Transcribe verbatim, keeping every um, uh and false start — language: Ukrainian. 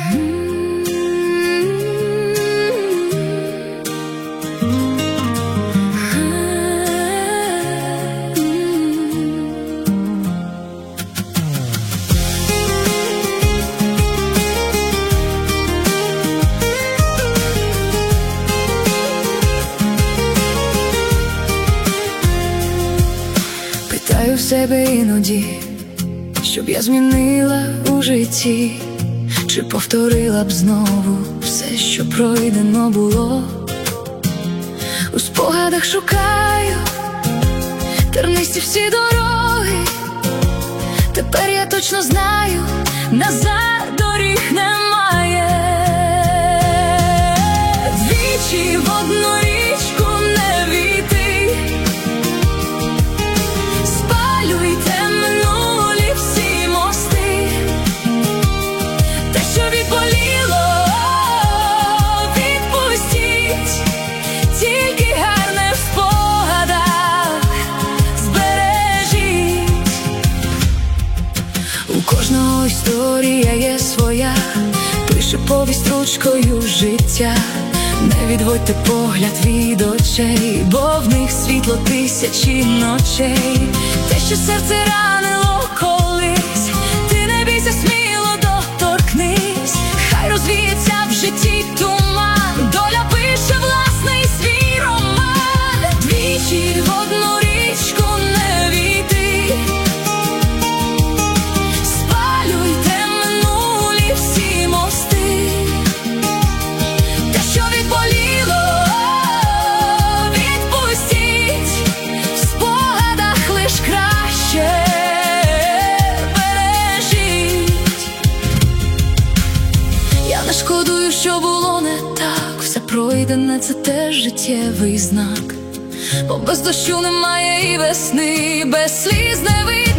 Питаю в себе іноді, щоб я змінила у житті, чи повторила б знову все, що пройдено було. У спогадах шукаю тернисті всі дороги. Тепер я точно знаю, назад доріг немає. Двічі в одну річку не війти. Спалюйте минулі всі мости. Те, що відболіло, відпустіть. Тільки гарне в спогадах збережіть. У кожного історія є своя, пише повість ручкою життя. Не відводьте погляд від очей, бо в них світло тисячі ночей. Те, що серце ранило колись, ти не бійся, сміло доторкнись. Хай розвіється в житті туман, доля пише власний свій роман. Двічі в одну річку не війти. Спалюйте минулі всі мости. Те, що відболіло, відпустіть. В спогадах лиш краще бережіть. Я не шкодую, що було не так. Все пройдене — це теж життєвий знак. Бо без дощу немає і весни, без сліз не вийде.